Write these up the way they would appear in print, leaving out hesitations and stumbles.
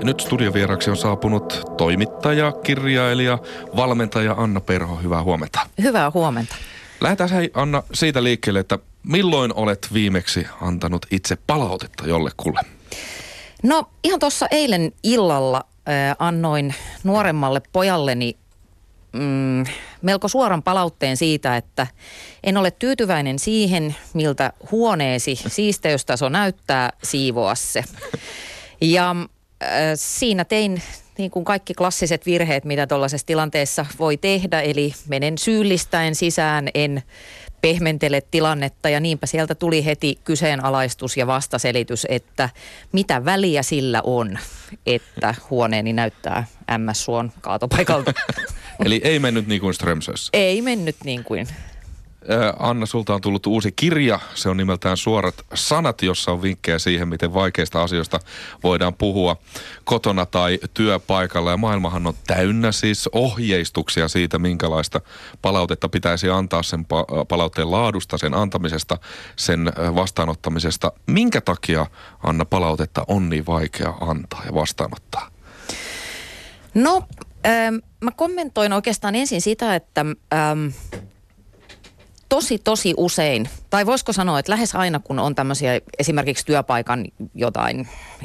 Ja nyt studiovieraksi on saapunut toimittaja, kirjailija, valmentaja Anna Perho. Hyvää huomenta. Hyvää huomenta. Lähdetään hei Anna siitä liikkeelle, että milloin olet viimeksi antanut itse palautetta jollekulle? No ihan tuossa eilen illalla annoin nuoremmalle pojalleni melko suoran palautteen siitä, että en ole tyytyväinen siihen, miltä huoneesi siisteystaso näyttää, siivoa se. Ja siinä tein niin kuin kaikki klassiset virheet, mitä tuollaisessa tilanteessa voi tehdä, eli menen syyllistäen sisään, en pehmentele tilannetta ja niinpä sieltä tuli heti kyseenalaistus ja vastaselitys, että mitä väliä sillä on, että huoneeni näyttää MS-suon kaatopaikalta. Eli ei mennyt niin kuin Strömsössä. Ei mennyt niin kuin. Anna, sulta on tullut uusi kirja. Se on nimeltään Suorat sanat, jossa on vinkkejä siihen, miten vaikeista asioista voidaan puhua kotona tai työpaikalla. Ja maailmahan on täynnä siis ohjeistuksia siitä, minkälaista palautetta pitäisi antaa, sen palautteen laadusta, sen antamisesta, sen vastaanottamisesta. Minkä takia, Anna, palautetta on niin vaikea antaa ja vastaanottaa? No, mä kommentoin oikeastaan ensin sitä, että tosi usein, tai voisiko sanoa, että lähes aina kun on tämmöisiä esimerkiksi työpaikan jotain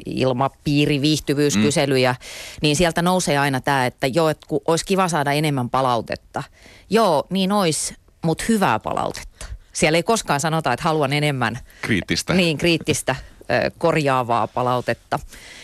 ilmapiiriviihtyvyyskyselyjä, niin sieltä nousee aina tämä, että joo, että kun olisi kiva saada enemmän palautetta. Joo, niin olisi, mutta hyvää palautetta. Siellä ei koskaan sanota, että haluan enemmän kriittistä korjaavaa palautetta.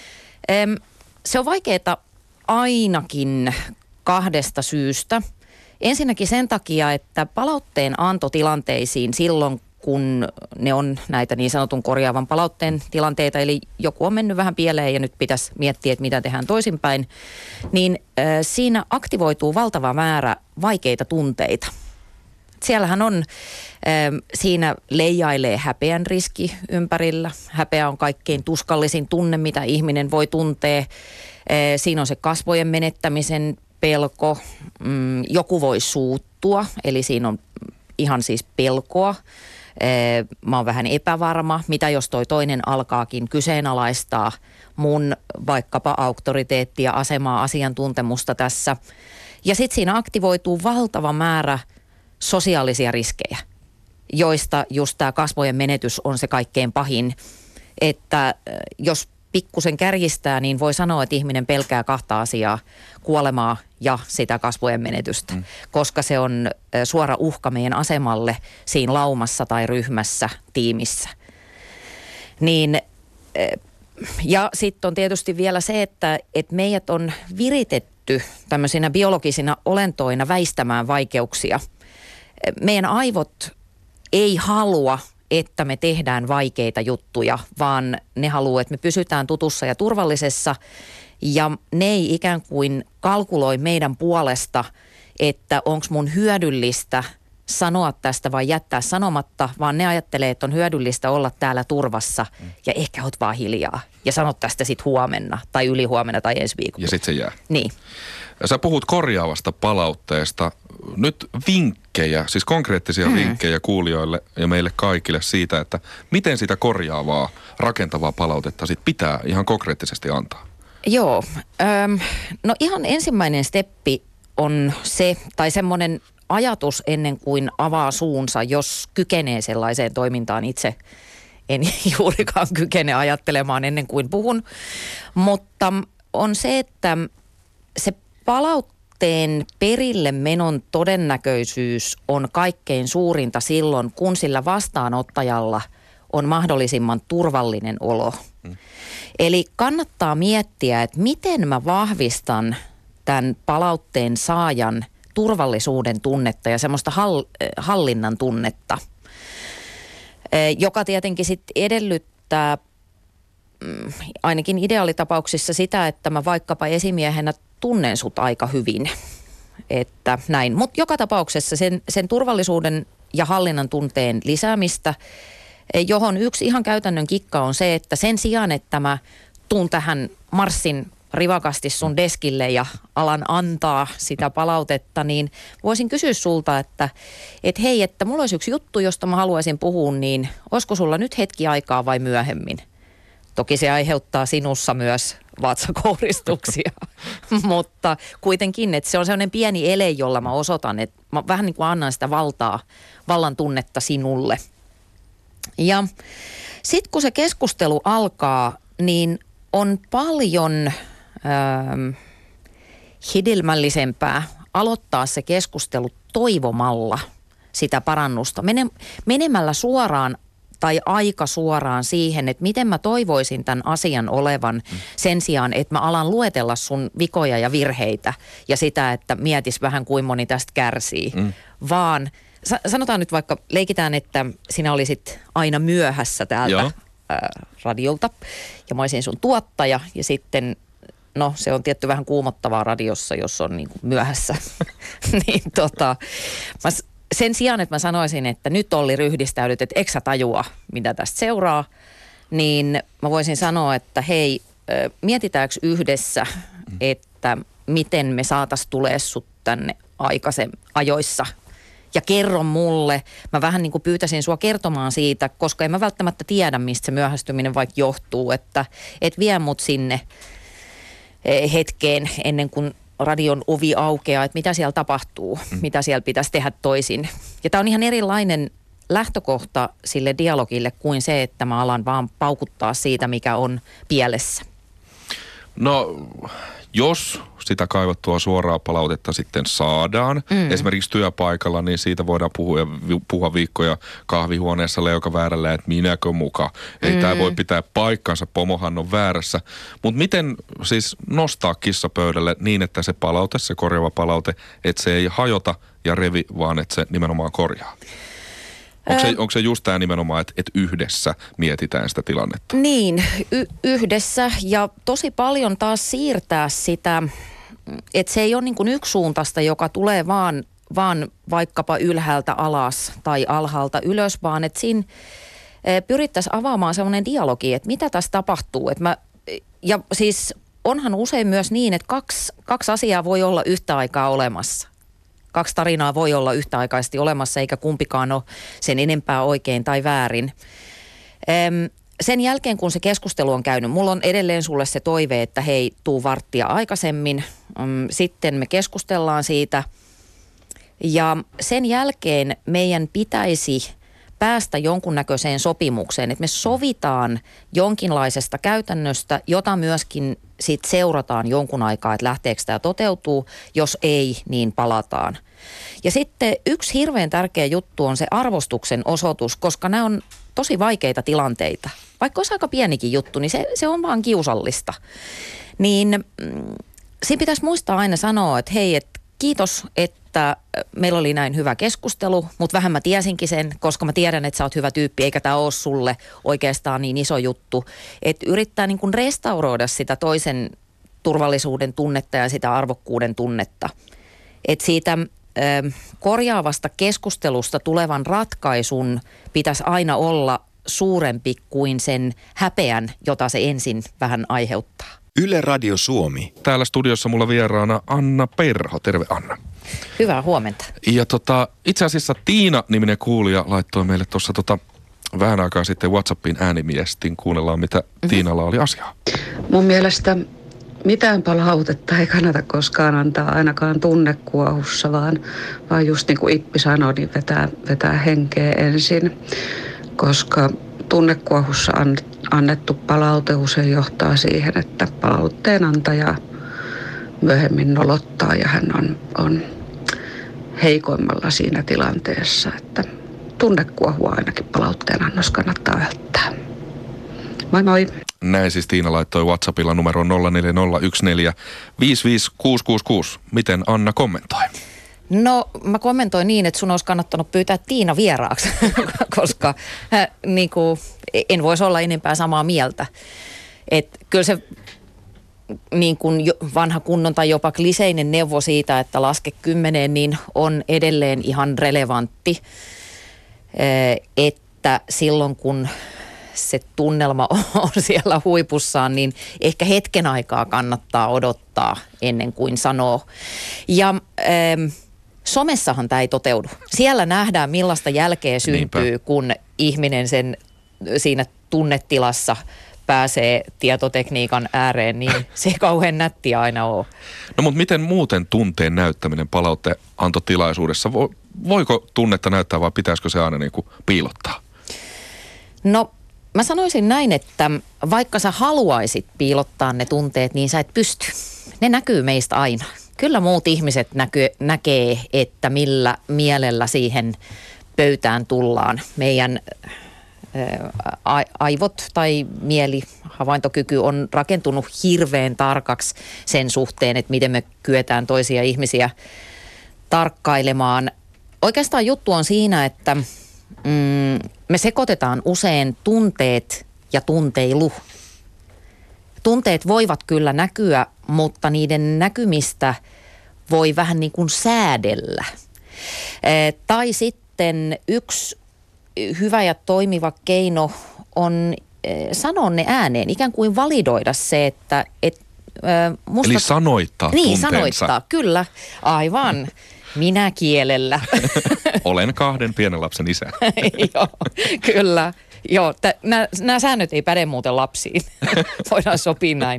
Se on vaikeaa ainakin kahdesta syystä. Ensinnäkin sen takia, että palautteen antotilanteisiin silloin, kun ne on näitä niin sanotun korjaavan palautteen tilanteita, eli joku on mennyt vähän pieleen ja nyt pitäisi miettiä, että mitä tehdään toisinpäin, niin siinä aktivoituu valtava määrä vaikeita tunteita. Siellähän on, siinä leijailee häpeän riski ympärillä. Häpeä on kaikkein tuskallisin tunne, mitä ihminen voi tuntea. Siinä on se kasvojen menettämisen pelko, joku voi suuttua, eli siinä on ihan siis pelkoa. Mä oon vähän epävarma, mitä jos toi toinen alkaakin kyseenalaistaa mun vaikkapa auktoriteettia, asemaa, asiantuntemusta tässä. Ja sitten siinä aktivoituu valtava määrä sosiaalisia riskejä, joista just tämä kasvojen menetys on se kaikkein pahin, että jos pikkusen kärjistää, niin voi sanoa, että ihminen pelkää kahta asiaa, kuolemaa ja sitä kasvojen menetystä, koska se on suora uhka meidän asemalle siinä laumassa tai ryhmässä, tiimissä. Niin, ja sitten on tietysti vielä se, että meidät on viritetty tämmöisinä biologisina olentoina väistämään vaikeuksia. Meidän aivot ei halua, että me tehdään vaikeita juttuja, vaan ne haluaa, että me pysytään tutussa ja turvallisessa. Ja ne ei ikään kuin kalkuloi meidän puolesta, että onko mun hyödyllistä sanoa tästä vai jättää sanomatta, vaan ne ajattelee, että on hyödyllistä olla täällä turvassa ja ehkä oot vaan hiljaa. Ja sanot tästä sitten huomenna tai ylihuomenna tai ensi viikolla. Ja sitten se jää. Niin. Sä puhut korjaavasta palautteesta. Nyt vinkkejä, siis konkreettisia vinkkejä kuulijoille ja meille kaikille siitä, että miten sitä korjaavaa, rakentavaa palautetta sit pitää ihan konkreettisesti antaa. Joo. No ihan ensimmäinen steppi on se, tai semmoinen ajatus ennen kuin avaa suunsa, jos kykenee sellaiseen toimintaan itse. En juurikaan kykene ajattelemaan ennen kuin puhun, mutta on se, että se palautteen perille menon todennäköisyys on kaikkein suurinta silloin, kun sillä vastaanottajalla on mahdollisimman turvallinen olo. Eli kannattaa miettiä, että miten mä vahvistan tämän palautteen saajan turvallisuuden tunnetta ja semmoista hallinnan tunnetta, joka tietenkin sitten edellyttää ainakin ideaalitapauksissa sitä, että mä vaikkapa esimiehenä tunnen sut aika hyvin, että näin. Mutta joka tapauksessa sen turvallisuuden ja hallinnan tunteen lisäämistä, johon yksi ihan käytännön kikka on se, että sen sijaan, että mä tuun tähän marssin rivakasti sun deskille ja alan antaa sitä palautetta, niin voisin kysyä sulta, että hei, että mulla olisi yksi juttu, josta mä haluaisin puhua, niin olisiko sulla nyt hetki aikaa vai myöhemmin? Toki se aiheuttaa sinussa myös vatsakouristuksia. Mutta kuitenkin, että se on sellainen pieni ele, jolla mä osoitan, että mä vähän niin kuin annan sitä vallan tunnetta sinulle. Ja sitten kun se keskustelu alkaa, niin on paljon hedelmällisempää aloittaa se keskustelu toivomalla sitä parannusta. Menemällä suoraan tai aika suoraan siihen, että miten mä toivoisin tämän asian olevan sen sijaan, että mä alan luetella sun vikoja ja virheitä ja sitä, että mietis vähän kuin moni tästä kärsii. Vaan sanotaan nyt vaikka, leikitään, että sinä olisit aina myöhässä täältä radiolta ja mä olisin sun tuottaja ja sitten, no se on tietty vähän kuumottavaa radiossa, jos on niin kuin myöhässä. Niin sen sijaan, että mä sanoisin, että nyt Olli ryhdistäydyt, että eksä tajua, mitä tästä seuraa, niin mä voisin sanoa, että hei, mietitäänkö yhdessä, että miten me saatais tulee sut tänne ajoissa. Ja kerro mulle, mä vähän niin kuin pyytäisin sua kertomaan siitä, koska en mä välttämättä tiedä, mistä se myöhästyminen vaikka johtuu, että et vie mut sinne hetkeen ennen kuin radion ovi aukeaa, että mitä siellä tapahtuu, mitä siellä pitäisi tehdä toisin. Ja tämä on ihan erilainen lähtökohta sille dialogille kuin se, että mä alan vaan paukuttaa siitä, mikä on pielessä. No, jos sitä kaivattua suoraa palautetta sitten saadaan, esimerkiksi työpaikalla, niin siitä voidaan puhua viikkoja kahvihuoneessa leuka väärällä, että minäkö muka. Ei tämä voi pitää paikkansa, pomohan on väärässä. Mutta miten siis nostaa kissa pöydälle niin, että se palaute, se korjaava palaute, että se ei hajota ja revi, vaan että se nimenomaan korjaa? Onko se just tämä nimenomaan, että yhdessä mietitään sitä tilannetta? Niin, yhdessä ja tosi paljon taas siirtää sitä, että se ei ole niin kuin yksisuuntaista, joka tulee vaan vaikkapa ylhäältä alas tai alhaalta ylös, vaan että siinä pyrittäisiin avaamaan sellainen dialogi, että mitä tässä tapahtuu. Ja siis onhan usein myös niin, että kaksi asiaa voi olla yhtä aikaa olemassa. 2 tarinaa voi olla yhtäaikaisesti olemassa, eikä kumpikaan ole sen enempää oikein tai väärin. Sen jälkeen, kun se keskustelu on käynyt, mulla on edelleen sulle se toive, että hei, tuu varttia aikaisemmin. Sitten me keskustellaan siitä. Ja sen jälkeen meidän pitäisi päästä jonkunnäköiseen sopimukseen, että me sovitaan jonkinlaisesta käytännöstä, jota myöskin sit seurataan jonkun aikaa, että lähteekö tämä toteutuu. Jos ei, niin palataan. Ja sitten yksi hirveän tärkeä juttu on se arvostuksen osoitus, koska nämä on tosi vaikeita tilanteita. Vaikka olisi aika pienikin juttu, niin se on vaan kiusallista. Niin siinä pitäisi muistaa aina sanoa, että hei, että kiitos, että meillä oli näin hyvä keskustelu, mutta vähän mä tiesinkin sen, koska mä tiedän, että sä oot hyvä tyyppi, eikä tämä ole sulle oikeastaan niin iso juttu. Että yrittää niin kuin restauroida sitä toisen turvallisuuden tunnetta ja sitä arvokkuuden tunnetta. Että siitä korjaavasta keskustelusta tulevan ratkaisun pitäisi aina olla suurempi kuin sen häpeän, jota se ensin vähän aiheuttaa. Yle Radio Suomi. Täällä studiossa mulla vieraana Anna Perho. Terve Anna. Hyvää huomenta. Ja itse asiassa Tiina-niminen kuulija laittoi meille tuossa vähän aikaa sitten WhatsAppiin äänimiestin. Kuunnellaan, mitä Tiinalla oli asiaa. Mun mielestä mitään palautetta ei kannata koskaan antaa ainakaan tunnekuohussa, vaan just niin kuin Ippi sanoi, niin vetää henkeä ensin, koska tunnekuohussa annettu palaute usein johtaa siihen, että palautteen antaja myöhemmin nolottaa ja hän on heikoimmalla siinä tilanteessa, että tunnekuohua ainakin palautteen annos kannattaa välttää. Moi moi! Näin siis Tiina laittoi WhatsAppilla numero 0401455666. Miten Anna kommentoi? No mä kommentoin niin, että sun olisi kannattanut pyytää Tiina vieraaksi, koska niin kuin, en voisi olla enempää samaa mieltä. Että kyllä se niin kuin vanha kunnon tai jopa kliseinen neuvo siitä, että laske 10, niin on edelleen ihan relevantti, että silloin kun se tunnelma on siellä huipussaan, niin ehkä hetken aikaa kannattaa odottaa ennen kuin sanoo. Ja somessahan tämä ei toteudu. Siellä nähdään, millaista jälkeä syntyy, kun ihminen siinä tunnetilassa pääsee tietotekniikan ääreen, niin se ei kauhean nättiä aina ole. No mutta miten muuten tunteen näyttäminen palautteenantotilaisuudessa? Voiko tunnetta näyttää vai pitäisikö se aina niin kuin piilottaa? No mä sanoisin näin, että vaikka sä haluaisit piilottaa ne tunteet, niin sä et pysty. Ne näkyy meistä aina. Kyllä muut ihmiset näkee, että millä mielellä siihen pöytään tullaan. Meidän aivot tai mieli-havaintokyky on rakentunut hirveän tarkaksi sen suhteen, että miten me kyetään toisia ihmisiä tarkkailemaan. Oikeastaan juttu on siinä, että me sekoitetaan usein tunteet ja tunteilu. Tunteet voivat kyllä näkyä, mutta niiden näkymistä voi vähän niin kuin säädellä. Tai sitten yksi hyvä ja toimiva keino on sanoa ne ääneen, ikään kuin validoida se, että Eli sanoittaa niin, tunteensa. sanoittaa, kyllä, aivan. Minä kielellä. Olen 2 pienen lapsen isä. Joo, kyllä. Joo, nämä säännöt ei päde muuten lapsiin. Voidaan sopia näin.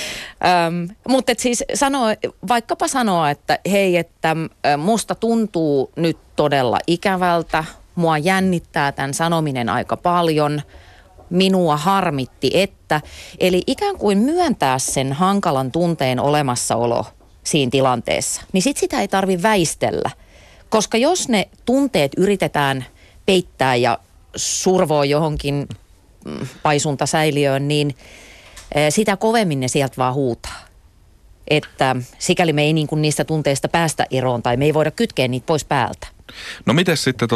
Mutta siis vaikkapa sanoa, että hei, että musta tuntuu nyt todella ikävältä. Mua jännittää tämän sanominen aika paljon. Minua harmitti, että. Eli ikään kuin myöntää sen hankalan tunteen olemassaolo siinä tilanteessa. Niin sit sitä ei tarvitse väistellä. Koska jos ne tunteet yritetään peittää ja survoo johonkin paisuntasäiliöön, niin sitä kovemmin ne sieltä vaan huutaa. Että sikäli me ei niin kuin niistä tunteista päästä eroon tai me ei voida kytkeä niitä pois päältä. No miten sitten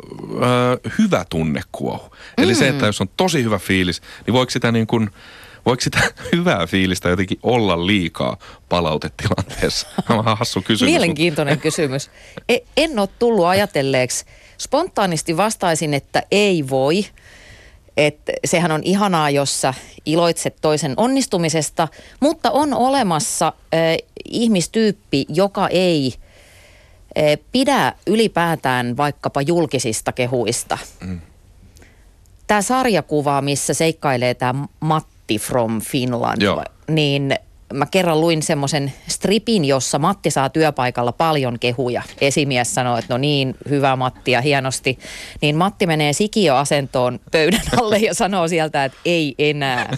hyvä tunnekuohu? Eli se, että jos on tosi hyvä fiilis, niin voiko sitä hyvää fiilistä jotenkin olla liikaa palautetilanteessa? Vähän hassu kysymys. Mielenkiintoinen kysymys. En ole tullut ajatelleeksi. Spontaanisti vastaisin, että ei voi. Että sehän on ihanaa, jos sä iloitset toisen onnistumisesta, mutta on olemassa ihmistyyppi, joka ei pidä ylipäätään vaikkapa julkisista kehuista. Tämä sarjakuva, missä seikkailee tämä Matti from Finland, niin mä kerran luin semmoisen stripin, jossa Matti saa työpaikalla paljon kehuja. Esimies sanoo, että no niin, hyvä Matti ja hienosti. Niin Matti menee sikiöasentoon pöydän alle ja sanoo sieltä, että ei enää.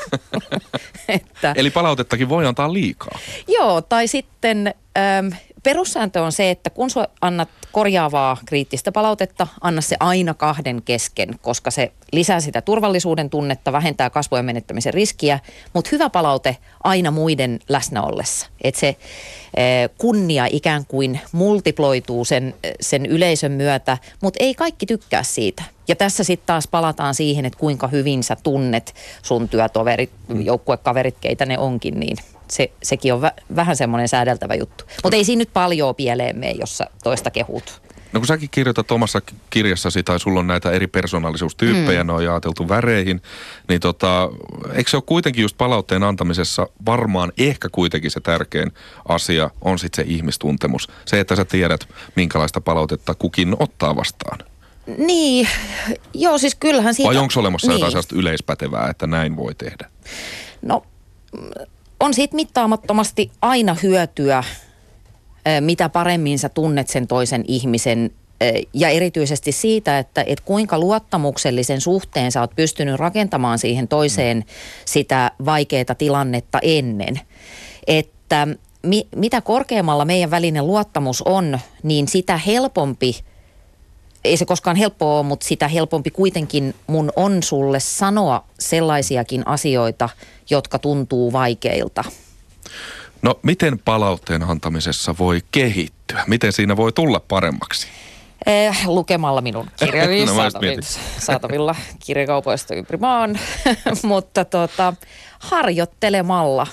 Eli palautettakin voi antaa liikaa. Joo, tai sitten perussääntö on se, että kun sä annat korjaavaa kriittistä palautetta, anna se aina 2 kesken, koska se lisää sitä turvallisuuden tunnetta, vähentää kasvojen menettämisen riskiä, mutta hyvä palaute aina muiden läsnä ollessa. Että se kunnia ikään kuin multiploituu sen yleisön myötä, mutta ei kaikki tykkää siitä. Ja tässä sitten taas palataan siihen, että kuinka hyvin sä tunnet sun työtoverit, joukkuekaverit, keitä ne onkin, niin sekin on vähän semmoinen säädeltävä juttu. Mutta ei siinä nyt paljon pieleen mene, jos sä toista kehut. No kun säkin kirjoitat omassa kirjassasi, tai sulla on näitä eri persoonallisuustyyppejä, ne on jaoteltu väreihin, niin eikö se ole kuitenkin just palautteen antamisessa varmaan ehkä kuitenkin se tärkein asia on sitten se ihmistuntemus. Se, että sä tiedät, minkälaista palautetta kukin ottaa vastaan. Niin, joo siis kyllähän siitä. Vai onko olemassa jotain sellaista yleispätevää, että näin voi tehdä? No on siitä mittaamattomasti aina hyötyä, mitä paremmin sä tunnet sen toisen ihmisen ja erityisesti siitä, että kuinka luottamuksellisen suhteen sä oot pystynyt rakentamaan siihen toiseen sitä vaikeaa tilannetta ennen. Että mitä korkeammalla meidän välinen luottamus on, niin sitä helpompi, ei se koskaan helppoa ole, mutta sitä helpompi kuitenkin mun on sulle sanoa sellaisiakin asioita, jotka tuntuu vaikeilta. No miten palautteen antamisessa voi kehittyä? Miten siinä voi tulla paremmaksi? Lukemalla minun kirjani saatavilla kirjakaupoista ympäri maan, mutta harjoittelemalla.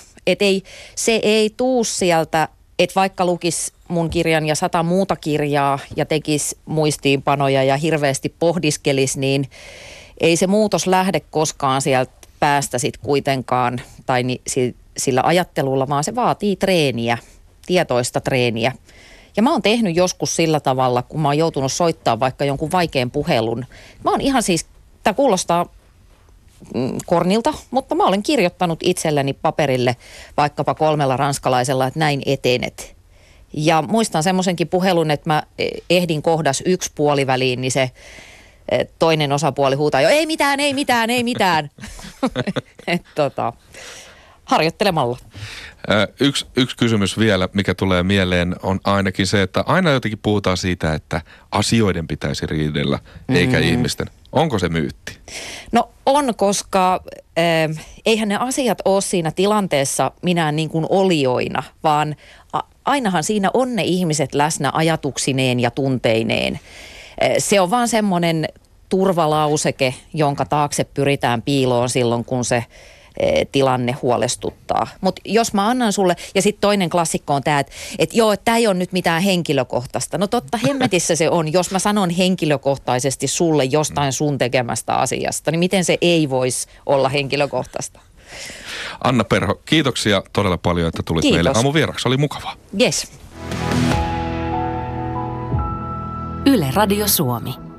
Se ei tuu sieltä, että vaikka lukisi mun kirjan ja 100 muuta kirjaa ja tekisi muistiinpanoja ja hirveästi pohdiskelisi, niin ei se muutos lähde koskaan sieltä päästä sit kuitenkaan tai sillä ajattelulla, vaan se vaatii treeniä, tietoista treeniä. Ja mä oon tehnyt joskus sillä tavalla, kun mä oon joutunut soittaa vaikka jonkun vaikean puhelun. Mä oon ihan siis, tää kuulostaa kornilta, mutta mä olen kirjoittanut itselleni paperille vaikkapa 3 ranskalaisella, että näin etenet. Ja muistan semmoisenkin puhelun, että mä ehdin kohdas 1 puoliväliin, niin se toinen osapuoli huutaa jo, ei mitään. Harjoittelemalla. Yksi kysymys vielä, mikä tulee mieleen, on ainakin se, että aina jotenkin puhutaan siitä, että asioiden pitäisi riidellä, eikä ihmisten. Onko se myytti? No on, koska eihän ne asiat ole siinä tilanteessa minään niin kuin olioina, vaan ainahan siinä on ne ihmiset läsnä ajatuksineen ja tunteineen. Se on vaan semmoinen turvalauseke, jonka taakse pyritään piiloon silloin, kun se tilanne huolestuttaa. Mutta jos mä annan sulle, ja sitten toinen klassikko on tämä, että tämä ei ole nyt mitään henkilökohtaista. No totta hemmetissä se on, jos mä sanon henkilökohtaisesti sulle jostain sun tekemästä asiasta, niin miten se ei voisi olla henkilökohtaista? Anna Perho, kiitoksia todella paljon, että tulit meille aamuvieraksi. Oli mukavaa. Yes. Yle Radio Suomi.